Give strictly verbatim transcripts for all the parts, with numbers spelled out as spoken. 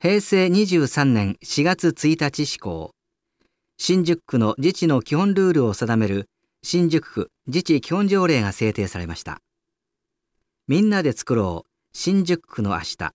へいせいにじゅうさんねんしがつついたち施行、新宿区の自治の基本ルールを定める新宿区自治基本条例が制定されました。みんなで作ろう新宿区の明日。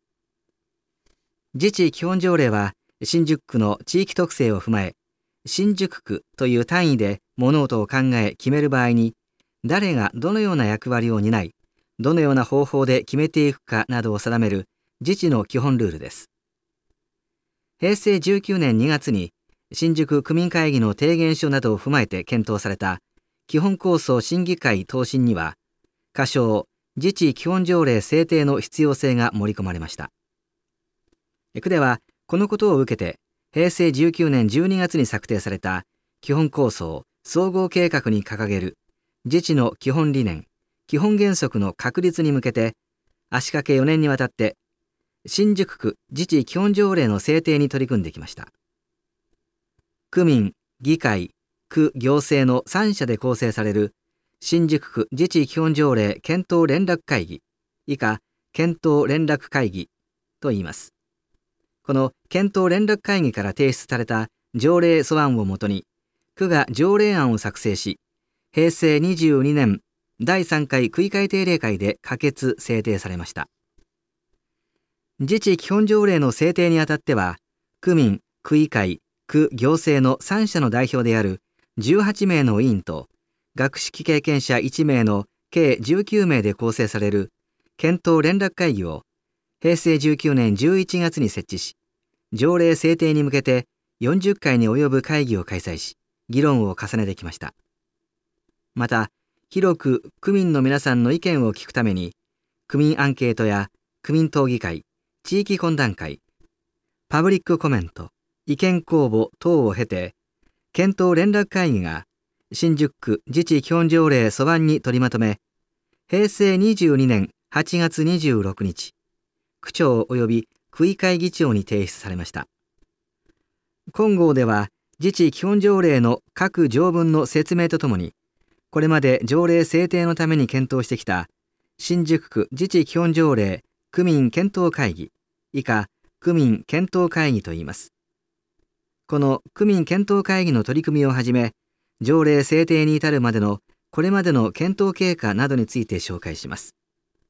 自治基本条例は新宿区の地域特性を踏まえ、新宿区という単位で物事を考え決める場合に、誰がどのような役割を担い、どのような方法で決めていくかなどを定める自治の基本ルールです。へいせいじゅうきゅうねんにがつに新宿区民会議の提言書などを踏まえて検討された基本構想審議会答申には、仮称自治基本条例制定の必要性が盛り込まれました。区ではこのことを受けて、へいせいじゅうきゅうねんじゅうにがつに策定された基本構想総合計画に掲げる自治の基本理念、基本原則の確立に向けて、足掛けよねんにわたって新宿区自治基本条例の制定に取り組んできました。区民、議会、区行政のさん者で構成される新宿区自治基本条例検討連絡会議、以下検討連絡会議と言います。この検討連絡会議から提出された条例素案をもとに、区が条例案を作成し、へいせいにじゅうにねんだいさんかい区議会定例会で可決・制定されました。自治基本条例の制定にあたっては、区民、区議会、区行政のさん者の代表であるじゅうはちめいの委員と、学識経験者いちめいの計じゅうきゅうめいで構成される検討連絡会議を、へいせいじゅうきゅうねんじゅういちがつに設置し、条例制定に向けてよんじゅっかいに及ぶ会議を開催し、議論を重ねてきました。また、広く区民の皆さんの意見を聞くために、区民アンケートや区民討議会、地域懇談会、パブリックコメント、意見公募等を経て、検討連絡会議が新宿区自治基本条例素案に取りまとめ、へいせいにじゅうにねんはちがつにじゅうろくにち、区長及び区議会議長に提出されました。今号では、自治基本条例の各条文の説明とともに、これまで条例制定のために検討してきた新宿区自治基本条例区民検討会議、以下区民検討会議といいます。この区民検討会議の取り組みをはじめ、条例制定に至るまでのこれまでの検討経過などについて紹介します。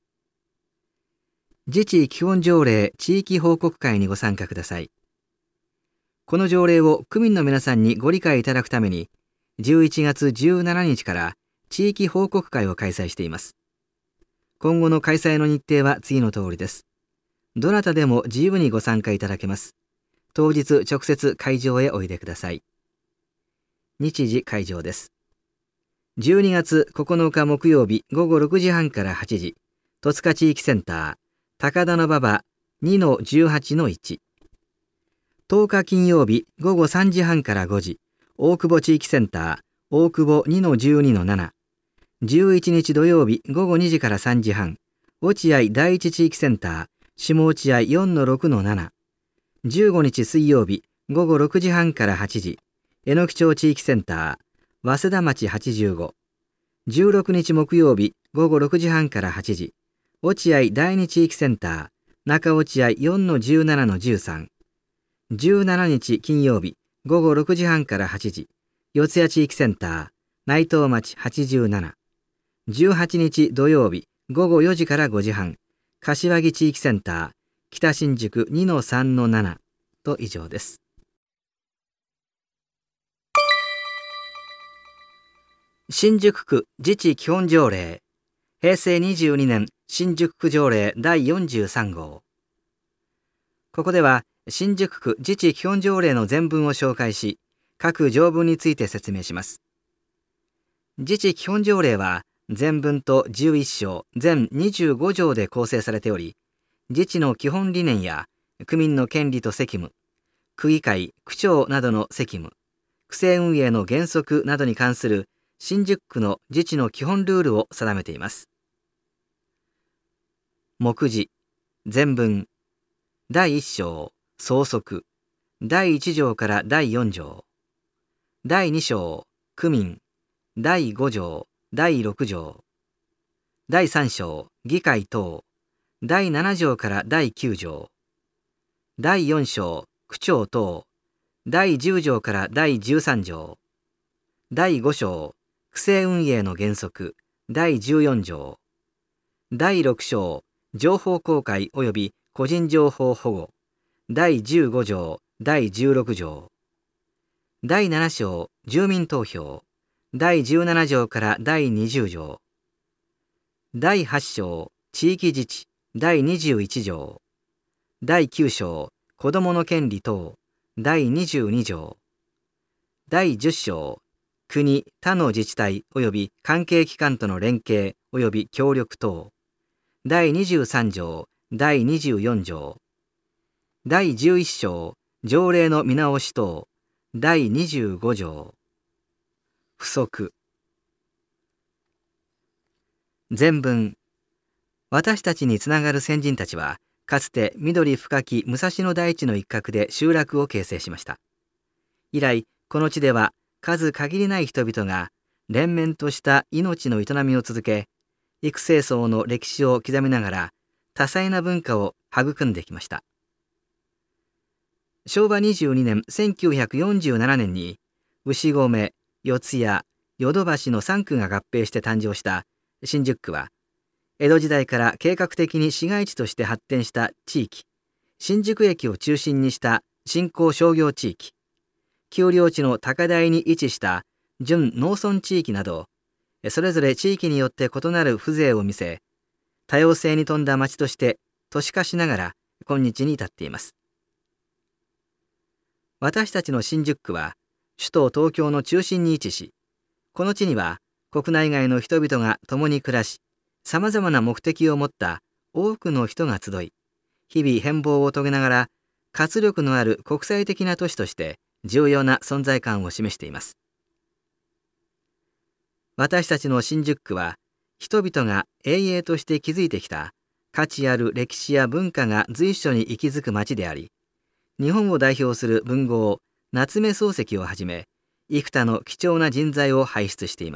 自治基本条例地域報告会にご参加ください。この条例を区民の皆さんにご理解いただくために、じゅういちがつじゅうしちにちから地域報告会を開催しています。今後の開催の日程は次の通りです。どなたでも自由にご参加いただけます。当日直接会場へおいでください。日時会場です。じゅうにがつここのか木曜日ごごろくじはんからはちじ、戸塚地域センター、高田馬場 にのじゅうはちのいち。とおか金曜日ごごさんじはんからごじ、大久保地域センター、大久保 にのじゅうにのなな。じゅういちにち土曜日ごごにじからさんじはん、落合第一地域センター、下落合 よんのろくのなな。じゅうごにち水曜日ごごろくじはんからはちじ、榎木町地域センター、早稲田町はちじゅうご。じゅうろくにち木曜日ごごろくじはんからはちじ、落合第二地域センター、中落合 よんのじゅうななのじゅうさん。じゅうしちにち金曜日ごごろくじはんからはちじ、四谷地域センター、内藤町はちじゅうなな。じゅうはちにち土曜日ごごよじからごじはん、柏木地域センター、北新宿 にのさんのなな と以上です。新宿区自治基本条例、へいせいにじゅうにねん新宿区条例だいよんじゅうさん号。ここでは新宿区自治基本条例の全文を紹介し、各条文について説明します。自治基本条例は全文とじゅういっしょう全にじゅうごじょうで構成されており、自治の基本理念や区民の権利と責務、区議会、区長などの責務、区政運営の原則などに関する新宿区の自治の基本ルールを定めています。目次、全文、だいいっしょう、総則、だいいちじょうからだいよんじょう、だいにしょう、区民、だいごじょう、だいろくじょう、だいさんしょう、議会等、だいななじょうからだいきゅうじょう、 だいよん章区長等だいじゅう条からだいじゅうさん条、だいご章区政運営の原則だいじゅうよん条、だいろく章情報公開及び個人情報保護だいじゅうご条だいじゅうろく条、だいなな章住民投票だいじゅうなな条からだいにじゅう条、だいはち章地域自治だいにじゅういち条、だいきゅう章子どもの権利等だいにじゅうに条、だいじゅっ章国他の自治体及び関係機関との連携及び協力等だいにじゅうさん条だいにじゅうよん条、だいじゅういち章条例の見直し等だいにじゅうご条。不足。前文。私たちにつながる先人たちはかつて緑深き武蔵野大地の一角で集落を形成しました。以来この地では数限りない人々が連綿とした命の営みを続け、幾世層の歴史を刻みながら多彩な文化を育んできました。しょうわにじゅうにねんせんきゅうひゃくよんじゅうななねんに牛込、四谷、淀橋のさん区が合併して誕生した新宿区は、江戸時代から計画的に市街地として発展した地域、新宿駅を中心にした新興商業地域、丘陵地の高台に位置した準農村地域など、それぞれ地域によって異なる風情を見せ、多様性に富んだ町として都市化しながら今日に至っています。私たちの新宿区は首都東京の中心に位置し、この地には国内外の人々が共に暮らし、さまざまな目的を持った多くの人が集い、日々変貌を遂げながら活力のある国際的な都市として重要な存在感を示しています。私たちの新宿区は、人々が永遠として築いてきた価値ある歴史や文化が随所に息づく町であり、日本を代表する文豪夏目漱石をはじめ幾多の貴重な人材を輩出しています。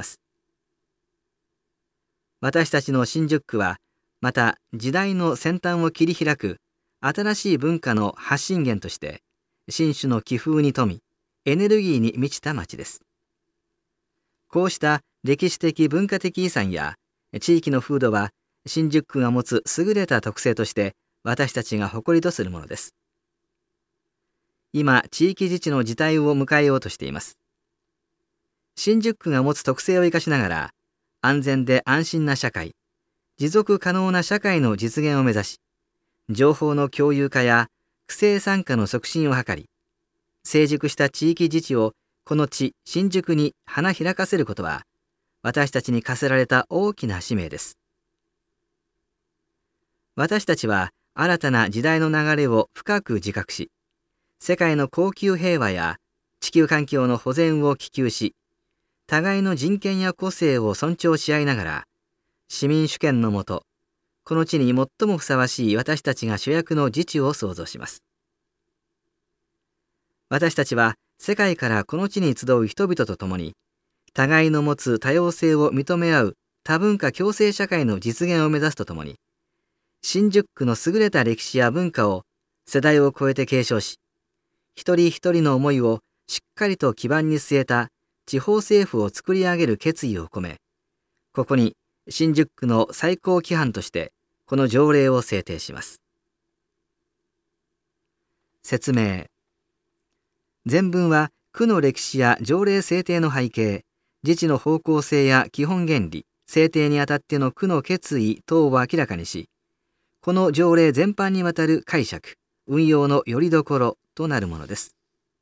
私たちの新宿区はまた時代の先端を切り開く新しい文化の発信源として新種の気風に富みエネルギーに満ちた町です。こうした歴史的文化的遺産や地域の風土は新宿区が持つ優れた特性として私たちが誇りとするものです。今、地域自治の時代を迎えようとしています。新宿区が持つ特性を生かしながら、安全で安心な社会、持続可能な社会の実現を目指し、情報の共有化や区政参加の促進を図り、成熟した地域自治をこの地、新宿に花開かせることは、私たちに課せられた大きな使命です。私たちは新たな時代の流れを深く自覚し、世界の恒久平和や地球環境の保全を希求し、互いの人権や個性を尊重し合いながら、市民主権のもと、この地に最もふさわしい私たちが主役の自治を創造します。私たちは世界からこの地に集う人々と共に、互いの持つ多様性を認め合う多文化共生社会の実現を目指すとともに、新宿区の優れた歴史や文化を世代を超えて継承し、一人一人の思いをしっかりと基盤に据えた地方政府を作り上げる決意を込め、ここに新宿区の最高規範としてこの条例を制定します。説明。前文は区の歴史や条例制定の背景、自治の方向性や基本原理、制定にあたっての区の決意等を明らかにし、この条例全般にわたる解釈、運用の拠り所となるものです。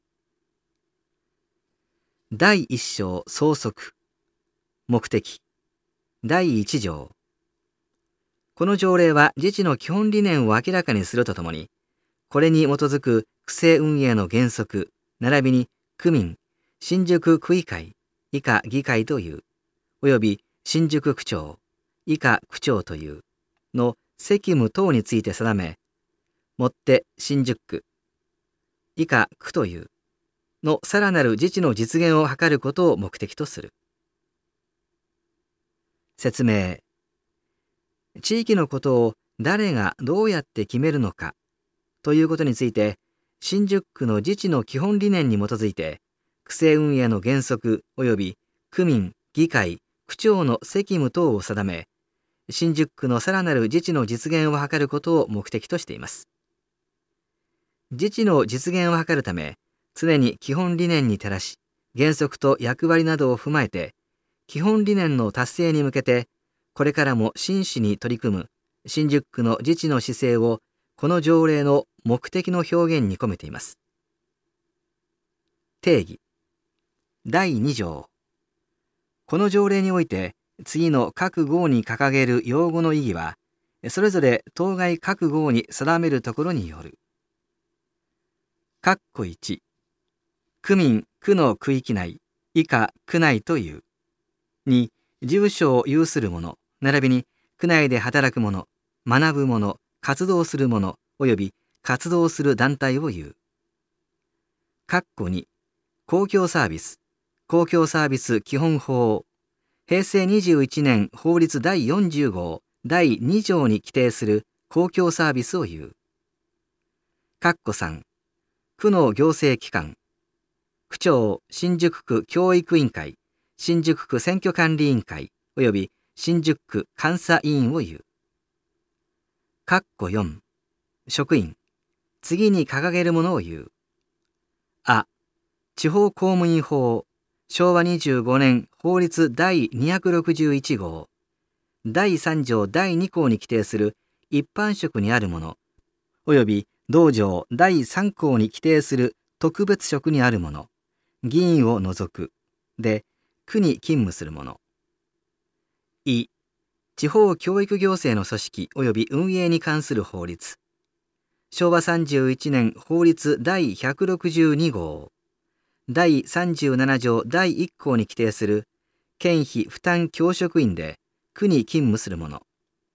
だいいっ章総則。目的。だいいち条。この条例は自治の基本理念を明らかにするとともに、これに基づく区政運営の原則、並びに区民、新宿区議会、以下議会という、および新宿区長、以下区長というの責務等について定め、もって新宿区、以下区というのさらなる自治の実現を図ることを目的とする。説明。地域のことを誰がどうやって決めるのかということについて、新宿区の自治の基本理念に基づいて、区政運営の原則及び区民、議会、区長の責務等を定め、新宿区のさらなる自治の実現を図ることを目的としています。自治の実現を図るため、常に基本理念に照らし、原則と役割などを踏まえて、基本理念の達成に向けて、これからも真摯に取り組む新宿区の自治の姿勢を、この条例の目的の表現に込めています。定義だいに条。この条例において、次の各号に掲げる用語の意義は、それぞれ当該各号に定めるところによる。括弧いち、区民、区の区域内、以下区内という。に、住所を有する者、並びに区内で働く者、学ぶ者、活動する者、および活動する団体を言う。括弧に、公共サービス、公共サービス基本法、平成にじゅういちねん法律だいよんじゅう号だいに条に規定する公共サービスを言う。括弧さん、区の行政機関、区長、新宿区教育委員会、新宿区選挙管理委員会、および新宿区監査委員を言う。括弧よん、職員、次に掲げるものを言う。あ、地方公務員法、しょうわにじゅうごねん法律だいにひゃくろくじゅういち号だいさん条だいに項に規定する一般職にあるもの、および同条だいさん項に規定する特別職にあるもの、議員を除くで、区に勤務するもの。い、地方教育行政の組織及び運営に関する法律。しょうわさんじゅういちねん法律だいひゃくろくじゅうに号だいさんじゅうなな条だいいっ項に規定する県費負担教職員で区に勤務するもの。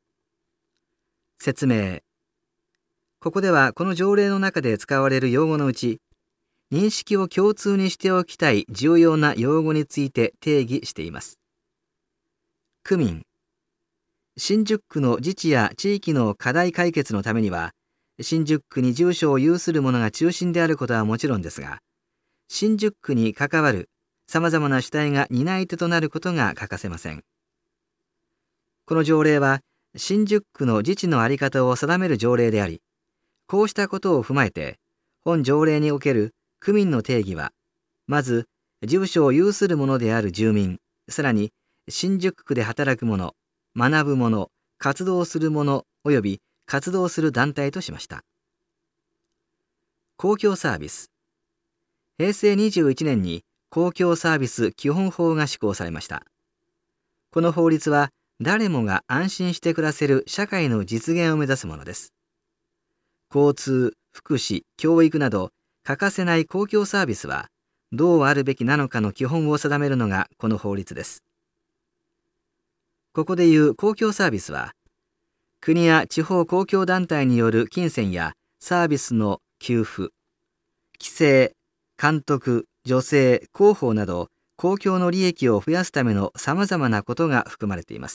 説明。ここではこの条例の中で使われる用語のうち、認識を共通にしておきたい重要な用語について定義しています。区民。新宿区の自治や地域の課題解決のためには、新宿区に住所を有する者が中心であることはもちろんですが、新宿区に関わるさまざまな主体が担い手となることが欠かせません。この条例は、新宿区の自治の在り方を定める条例であり、こうしたことを踏まえて、本条例における区民の定義は、まず、住所を有する者である住民、さらに、新宿区で働く者、学ぶ者、活動する者および活動する団体としました。公共サービス。平成にじゅういちねんに公共サービス基本法が施行されました。この法律は、誰もが安心して暮らせる社会の実現を目指すものです。交通、福祉、教育など欠かせない公共サービスはどうあるべきなのかの基本を定めるのがこの法律です。ここでいう公共サービスは、国や地方公共団体による金銭やサービスの給付、規制、監督、助成、広報など公共の利益を増やすためのさまざまなことが含まれています。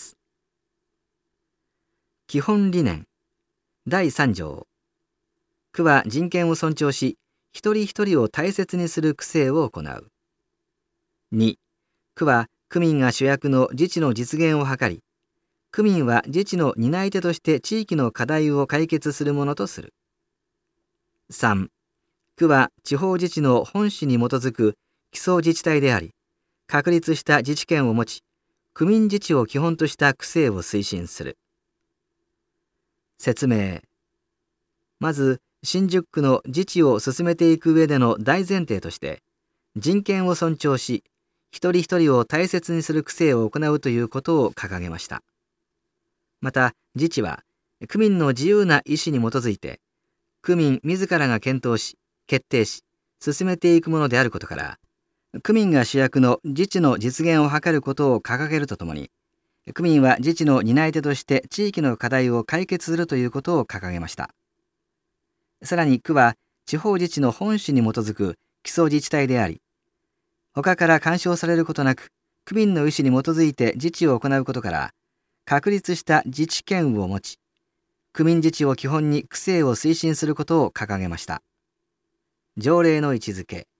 基本理念だいさん条。区は人権を尊重し、一人一人を大切にする区政を行う。に、区は区民が主役の自治の実現を図り、区民は自治の担い手として地域の課題を解決するものとする。さん、区は地方自治の本旨に基づく基礎自治体であり、確立した自治権を持ち、区民自治を基本とした区政を推進する。説明。まず、新宿区の自治を進めていく上での大前提として、人権を尊重し、一人一人を大切にする区政を行うということを掲げました。また、自治は、区民の自由な意思に基づいて、区民自らが検討し、決定し、進めていくものであることから、区民が主役の自治の実現を図ることを掲げるとともに、区民は自治の担い手として地域の課題を解決するということを掲げました。さらに区は地方自治の本旨に基づく基礎自治体であり、他から干渉されることなく、区民の意思に基づいて自治を行うことから、確立した自治権を持ち、 区民自治を基本に区政を推進することを掲げました。条例の位置づけ。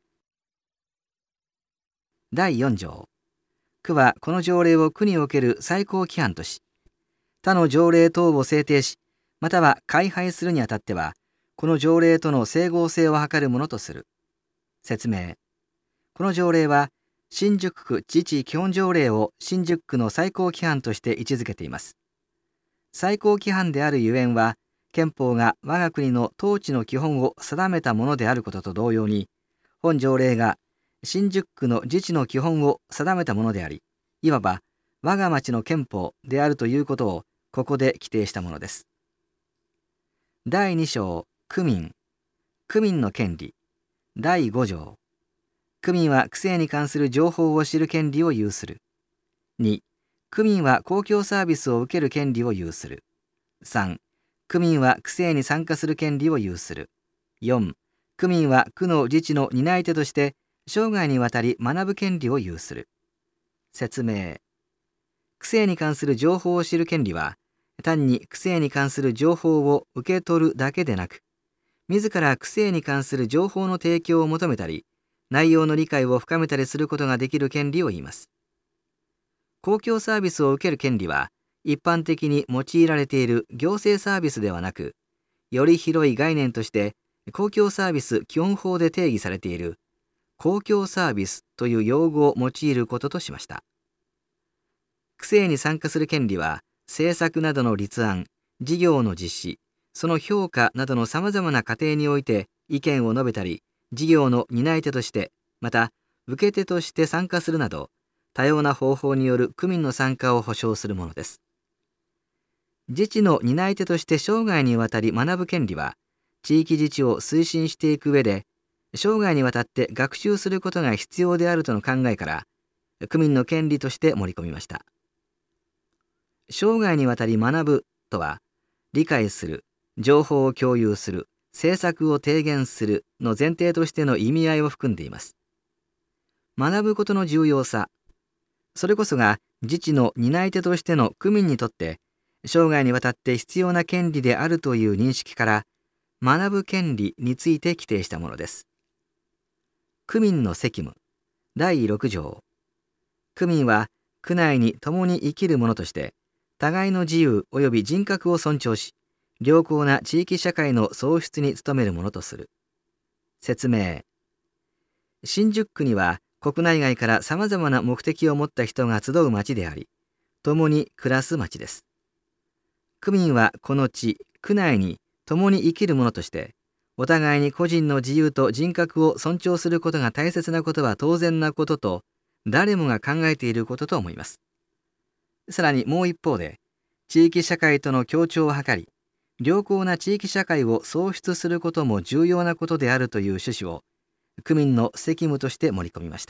だいよん条。区はこの条例を区における最高規範とし、他の条例等を制定し、または改廃するにあたっては、この条例との整合性を図るものとする。説明。この条例は、新宿区自治基本条例を新宿区の最高規範として位置づけています。最高規範であるゆえんは、憲法が我が国の統治の基本を定めたものであることと同様に、本条例が新宿区の自治の基本を定めたものであり、いわば我が町の憲法であるということをここで規定したものです。だいに章、区民。区民の権利。だいご条。区民は区政に関する情報を知る権利を有する。に、区民は公共サービスを受ける権利を有する。さん、区民は区政に参加する権利を有する。よん、区民は区の自治の担い手として生涯にわたり学ぶ権利を有する。説明。区政に関する情報を知る権利は、単に区政に関する情報を受け取るだけでなく、自ら区政に関する情報の提供を求めたり、内容の理解を深めたりすることができる権利を言います。公共サービスを受ける権利は、一般的に用いられている行政サービスではなく、より広い概念として公共サービス基本法で定義されている公共サービスという用語を用いることとしました。区政に参加する権利は、政策などの立案、事業の実施、その評価などのさまざまな過程において意見を述べたり、事業の担い手として、また受け手として参加するなど、多様な方法による区民の参加を保障するものです。自治の担い手として生涯にわたり学ぶ権利は、地域自治を推進していく上で、生涯にわたって学習することが必要であるとの考えから、区民の権利として盛り込みました。生涯にわたり学ぶとは、理解する、情報を共有する、政策を提言するの前提としての意味合いを含んでいます。学ぶことの重要さ、それこそが自治の担い手としての区民にとって生涯にわたって必要な権利であるという認識から、学ぶ権利について規定したものです。区民の責務。だいろく条。区民は区内に共に生きる者として、互いの自由及び人格を尊重し、良好な地域社会の創出に努めるものとする。説明。新宿区には国内外からさまざまな目的を持った人が集う町であり、共に暮らす町です。区民はこの地、区内に共に生きる者として、お互いに個人の自由と人格を尊重することが大切なことは当然なことと、誰もが考えていることと思います。さらにもう一方で、地域社会との協調を図り、良好な地域社会を創出することも重要なことであるという趣旨を、区民の責務として盛り込みました。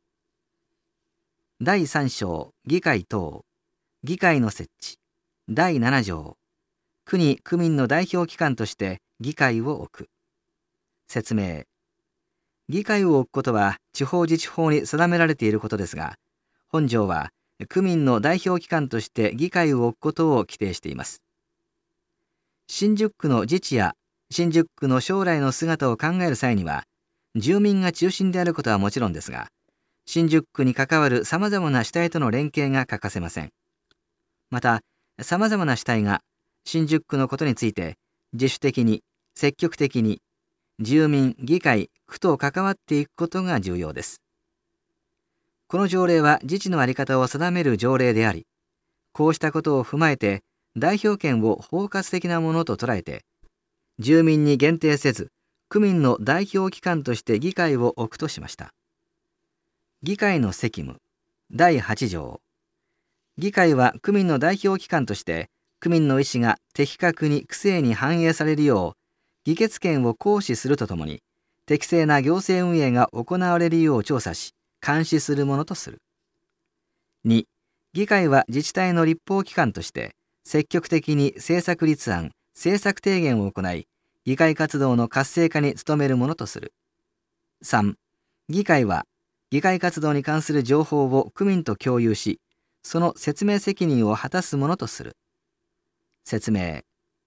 だいさん章、議会等。議会の設置。だいなな条。区に区民の代表機関として議会を置く。説明。議会を置くことは地方自治法に定められていることですが、本条は区民の代表機関として議会を置くことを規定しています。新宿区の自治や新宿区の将来の姿を考える際には、住民が中心であることはもちろんですが、新宿区に関わるさまざまな主体との連携が欠かせません。また、さまざまな主体が新宿区のことについて自主的に積極的に住民、議会、区と関わっていくことが重要です。この条例は自治の在り方を定める条例であり、こうしたことを踏まえて代表権を包括的なものと捉えて、住民に限定せず、区民の代表機関として議会を置くとしました。議会の責務。だいはち条。議会は区民の代表機関として、区民の意思が的確に区政に反映されるよう、議決権を行使するとともに、適正な行政運営が行われるよう調査し、監視するものとする。に、議会は自治体の立法機関として、積極的に政策立案、政策提言を行い、議会活動の活性化に努めるものとする。さん、議会は議会活動に関する情報を区民と共有し、その説明責任を果たすものとする。説明。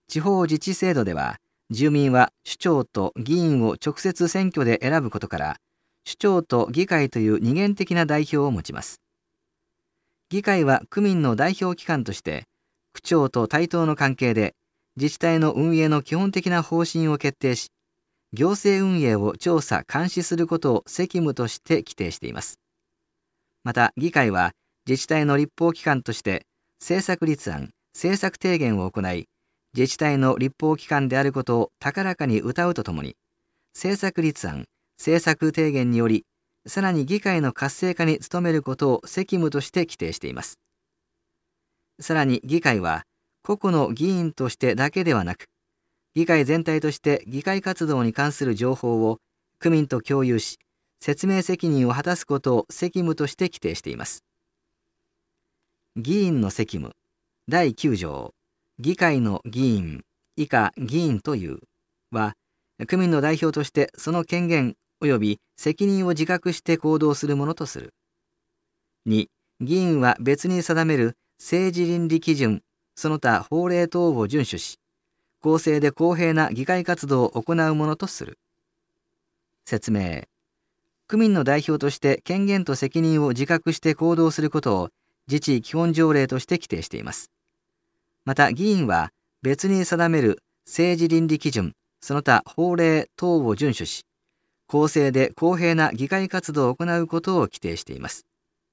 地方自治制度では、住民は首長と議員を直接選挙で選ぶことから、首長と議会という二元的な代表を持ちます。議会は区民の代表機関として、区長と対等の関係で、自治体の運営の基本的な方針を決定し、行政運営を調査・監視することを責務として規定しています。また、議会は自治体の立法機関として、政策立案・政策提言を行い、自治体の立法機関であることを高らかに謳うとともに、政策立案・政策提言により、さらに議会の活性化に努めることを責務として規定しています。さらに議会は、個々の議員としてだけではなく、議会全体として議会活動に関する情報を区民と共有し、説明責任を果たすことを責務として規定しています。議員の責務だいきゅう条、議会の議員以下議員というは、区民の代表としてその権限及び責任を自覚して行動するものとする。に、議員は別に定める政治倫理基準、その他法令等を遵守し、公正で公平な議会活動を行うものとする。説明。区民の代表として権限と責任を自覚して行動することを自治基本条例として規定しています。また議員は別に定める政治倫理基準、その他法令等を遵守し、公正で公平な議会活動を行うことを規定しています。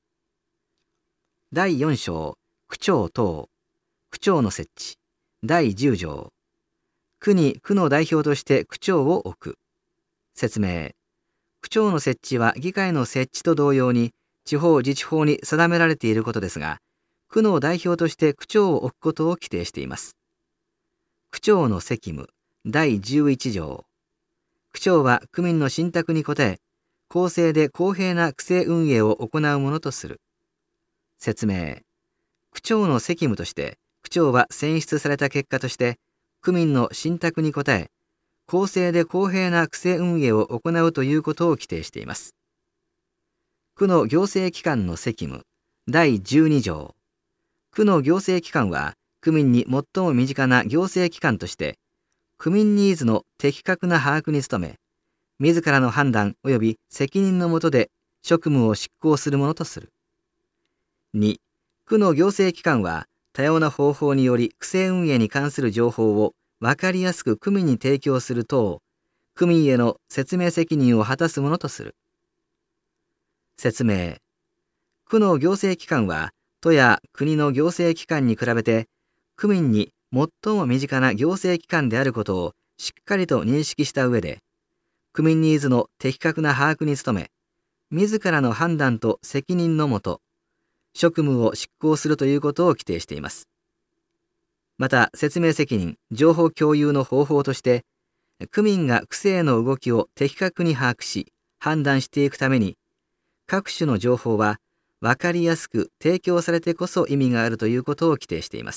だいよん章、区長等、区長の設置。だいじゅう条、区に区の代表として区長を置く。説明。区長の設置は議会の設置と同様に地方自治法に定められていることですが、区の代表として区長を置くことを規定しています。区長の責務。だいじゅういち条、区長は区民の信託に応え、公正で公平な区政運営を行うものとする。説明。区長の責務として、区長は選出された結果として、区民の信託に応え、公正で公平な区政運営を行うということを規定しています。区の行政機関の責務。だいじゅうに条、区の行政機関は、区民に最も身近な行政機関として、区民ニーズの的確な把握に努め、自らの判断及び責任の下で職務を執行するものとする。に、区の行政機関は多様な方法により区政運営に関する情報を分かりやすく区民に提供する等、区民への説明責任を果たすものとする。説明。区の行政機関は都や国の行政機関に比べて区民に最も身近な行政機関であることをしっかりと認識した上で、区民ニーズの的確な把握に努め、自らの判断と責任のもと、職務を執行するということを規定しています。また、説明責任、情報共有の方法として、区民が区政の動きを的確に把握し、判断していくために、各種の情報は分かりやすく提供されてこそ意味があるということを規定しています。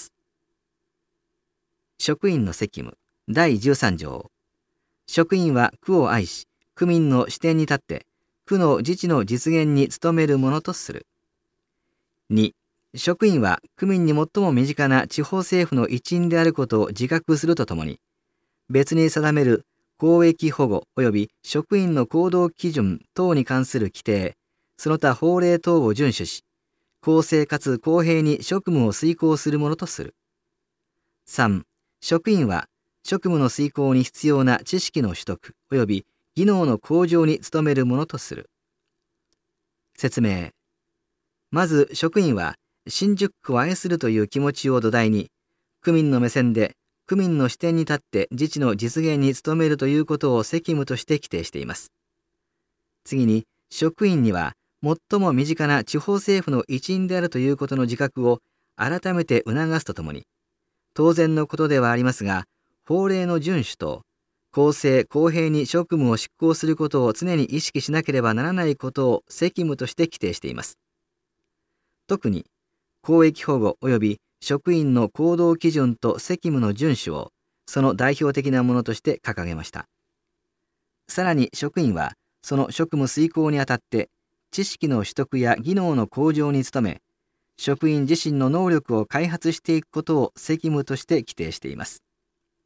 職員の責務。だいじゅうさん条、職員は区を愛し、区民の視点に立って区の自治の実現に努めるものとする。に、職員は区民に最も身近な地方政府の一員であることを自覚するとともに、別に定める公益保護及び職員の行動基準等に関する規定、その他法令等を遵守し、公正かつ公平に職務を遂行するものとする。さん、職員は職務の遂行に必要な知識の取得及び技能の向上に努めるものとする。説明。まず職員は新宿区を愛するという気持ちを土台に、区民の目線で区民の視点に立って自治の実現に努めるということを責務として規定しています。次に、職員には最も身近な地方政府の一員であるということの自覚を改めて促すとともに、当然のことではありますが、法令の遵守と公正公平に職務を執行することを常に意識しなければならないことを責務として規定しています。特に、公益保護及び職員の行動基準と責務の遵守をその代表的なものとして掲げました。さらに職員はその職務遂行にあたって知識の取得や技能の向上に努め、職員自身の能力を開発していくことを責務として規定しています。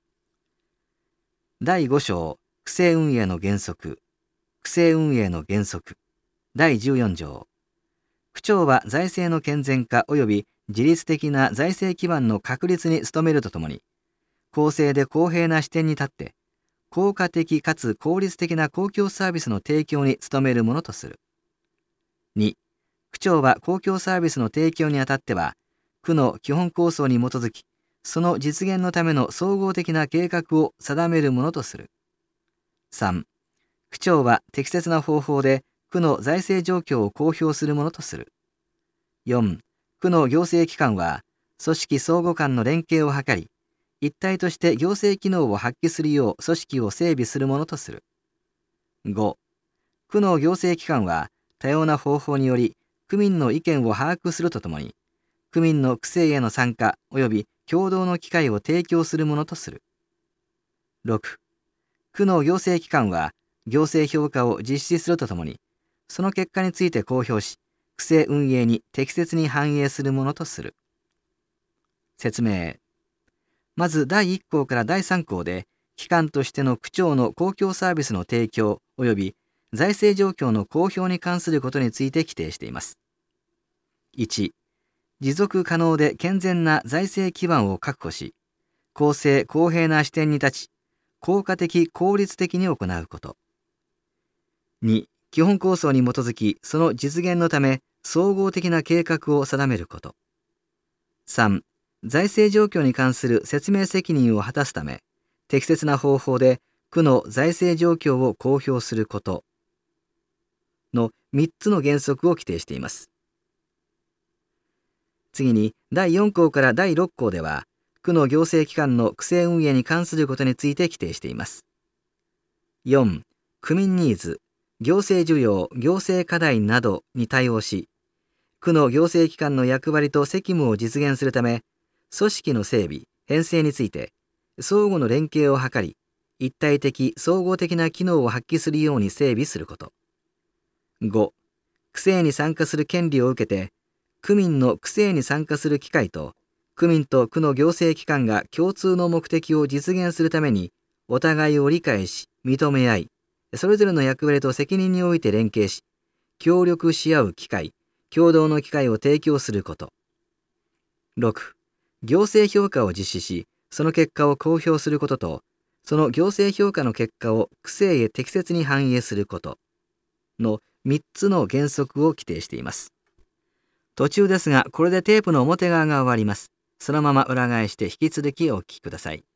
だいご章、区政運営の原則、区政運営の原則。だいじゅうよん条、区長は財政の健全化及び自律的な財政基盤の確立に努めるとともに、公正で公平な視点に立って、効果的かつ効率的な公共サービスの提供に努めるものとする。に、区長は公共サービスの提供にあたっては、区の基本構想に基づき、その実現のための総合的な計画を定めるものとする。さん、区長は適切な方法で区の財政状況を公表するものとする。よん、区の行政機関は、組織相互間の連携を図り、一体として行政機能を発揮するよう組織を整備するものとする。ご、区の行政機関は、多様な方法により、区民の意見を把握するとともに、区民の区政への参加及び協働の機会を提供するものとする。ろく、区の行政機関は、行政評価を実施するとともに、その結果について公表し、区政運営に適切に反映するものとする。説明。まずだいいっ項からだいさん項で、機関としての区長の公共サービスの提供及び財政状況の公表に関することについて規定しています。いち、持続可能で健全な財政基盤を確保し、公正公平な視点に立ち、効果的効率的に行うこと。に、基本構想に基づき、その実現のため、総合的な計画を定めること。さん、財政状況に関する説明責任を果たすため、適切な方法で区の財政状況を公表することのみっつの原則を規定しています。次に、だいよん項からだいろっ項では、区の行政機関の区政運営に関することについて規定しています。よん、区民ニーズ、行政需要、行政課題などに対応し、区の行政機関の役割と責務を実現するため、組織の整備、編成について、相互の連携を図り、一体的、総合的な機能を発揮するように整備すること。ご、区政に参加する権利を受けて、区民の区政に参加する機会と、区民と区の行政機関が共通の目的を実現するために、お互いを理解し、認め合い、それぞれの役割と責任において連携し、協力し合う機会、協働の機会を提供すること。ろく、行政評価を実施し、その結果を公表することと、その行政評価の結果を区政へ適切に反映することのみっつの原則を規定しています。途中ですが、これでテープの表側が終わります。そのまま裏返して引き続きお聞きください。